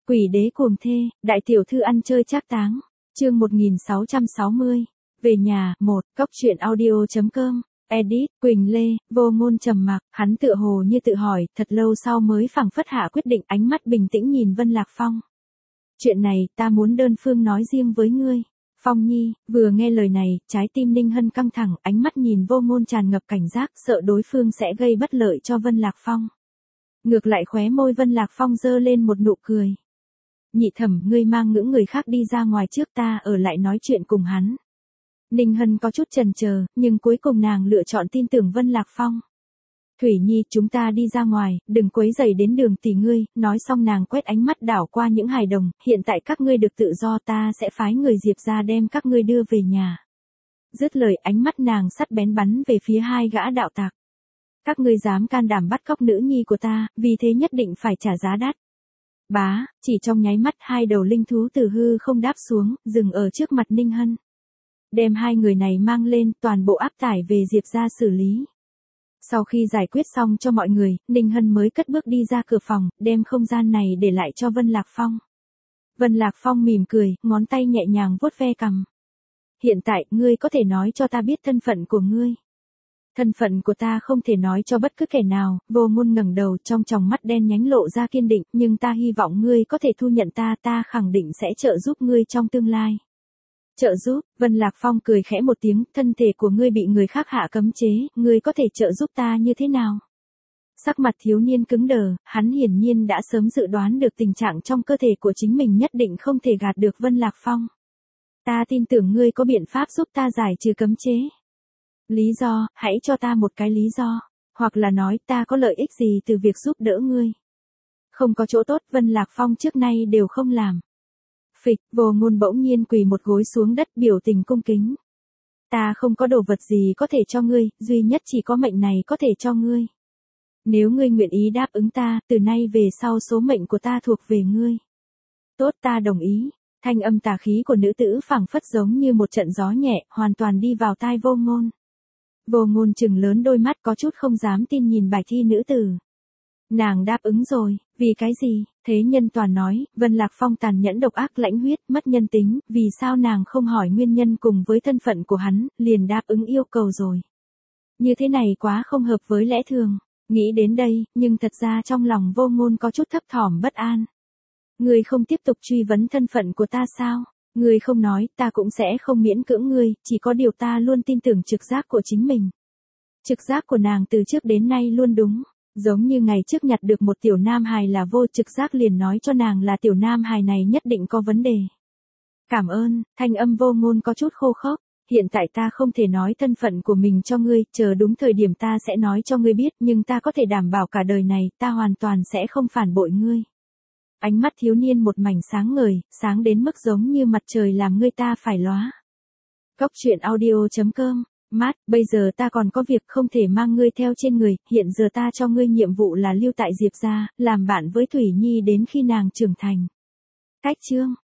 Quỷ đế cuồng thê, đại tiểu thư ăn chơi trác táng. Chương 1660. Về nhà, 1, Cốc truyện audio.com. Edit, Quỳnh Lê, Vô Ngôn trầm mặc, hắn tựa hồ như tự hỏi, thật lâu sau mới phảng phất hạ quyết định, ánh mắt bình tĩnh nhìn Vân Lạc Phong. Chuyện này, ta muốn đơn phương nói riêng với ngươi. Phong Nhi, vừa nghe lời này, trái tim Ninh Hân căng thẳng, ánh mắt nhìn Vô Ngôn tràn ngập cảnh giác, sợ đối phương sẽ gây bất lợi cho Vân Lạc Phong. Ngược lại khóe môi Vân Lạc Phong giơ lên một nụ cười. Nhị thẩm, ngươi mang những người khác đi ra ngoài trước, ta ở lại nói chuyện cùng hắn. Ninh Hân có chút chần chờ, nhưng cuối cùng nàng lựa chọn tin tưởng Vân Lạc Phong. Thủy Nhi, chúng ta đi ra ngoài, đừng quấy rầy đến Đường tỷ ngươi. Nói xong nàng quét ánh mắt đảo qua những hài đồng, hiện tại các ngươi được tự do, ta sẽ phái người Diệp ra đem các ngươi đưa về nhà. Dứt lời, ánh mắt nàng sắt bén bắn về phía hai gã đạo tặc. Các ngươi dám can đảm bắt cóc nữ nhi của ta, vì thế nhất định phải trả giá đắt. Bá, chỉ trong nháy mắt hai đầu linh thú từ hư không đáp xuống, dừng ở trước mặt Ninh Hân. Đem hai người này mang lên, toàn bộ áp tải về Diệp ra xử lý. Sau khi giải quyết xong cho mọi người, Ninh Hân mới cất bước đi ra cửa phòng, đem không gian này để lại cho Vân Lạc Phong. Vân Lạc Phong mỉm cười, ngón tay nhẹ nhàng vuốt ve cằm. Hiện tại, ngươi có thể nói cho ta biết thân phận của ngươi. Thân phận của ta không thể nói cho bất cứ kẻ nào. Vô Ngôn ngẩng đầu, trong tròng mắt đen nhánh lộ ra kiên định, nhưng ta hy vọng ngươi có thể thu nhận ta, ta khẳng định sẽ trợ giúp ngươi trong tương lai. Trợ giúp? Vân Lạc Phong cười khẽ một tiếng, thân thể của ngươi bị người khác hạ cấm chế, ngươi có thể trợ giúp ta như thế nào? Sắc mặt thiếu niên cứng đờ, hắn hiển nhiên đã sớm dự đoán được tình trạng trong cơ thể của chính mình, nhất định không thể gạt được Vân Lạc Phong. Ta tin tưởng ngươi có biện pháp giúp ta giải trừ cấm chế. Lý do, hãy cho ta một cái lý do, hoặc là nói ta có lợi ích gì từ việc giúp đỡ ngươi. Không có chỗ tốt, Vân Lạc Phong trước nay đều không làm. Phịch, Vô Ngôn bỗng nhiên quỳ một gối xuống đất, biểu tình cung kính. Ta không có đồ vật gì có thể cho ngươi, duy nhất chỉ có mệnh này có thể cho ngươi. Nếu ngươi nguyện ý đáp ứng ta, từ nay về sau số mệnh của ta thuộc về ngươi. Tốt, ta đồng ý. Thanh âm tà khí của nữ tử phảng phất giống như một trận gió nhẹ, hoàn toàn đi vào tai Vô Ngôn. Vô Ngôn trừng lớn đôi mắt, có chút không dám tin nhìn bài thi nữ tử. Nàng đáp ứng rồi, vì cái gì? Thế nhân toàn nói, Vân Lạc Phong tàn nhẫn độc ác lãnh huyết, mất nhân tính, vì sao nàng không hỏi nguyên nhân cùng với thân phận của hắn, liền đáp ứng yêu cầu rồi. Như thế này quá không hợp với lẽ thường. Nghĩ đến đây, nhưng thật ra trong lòng Vô Ngôn có chút thấp thỏm bất an. Ngươi không tiếp tục truy vấn thân phận của ta sao? Ngươi không nói, ta cũng sẽ không miễn cưỡng ngươi, chỉ có điều ta luôn tin tưởng trực giác của chính mình. Trực giác của nàng từ trước đến nay luôn đúng. Giống như ngày trước nhặt được một tiểu nam hài là vô, trực giác liền nói cho nàng là tiểu nam hài này nhất định có vấn đề. Cảm ơn, thanh âm Vô Ngôn có chút khô khốc. Hiện tại ta không thể nói thân phận của mình cho ngươi, chờ đúng thời điểm ta sẽ nói cho ngươi biết, nhưng ta có thể đảm bảo cả đời này, ta hoàn toàn sẽ không phản bội ngươi. Ánh mắt thiếu niên một mảnh sáng ngời, sáng đến mức giống như mặt trời làm ngươi ta phải lóa. Cốc truyện audio.com. Mát, bây giờ ta còn có việc không thể mang ngươi theo trên người, hiện giờ ta cho ngươi nhiệm vụ là lưu tại Diệp gia, làm bạn với Thủy Nhi đến khi nàng trưởng thành. Cách chương.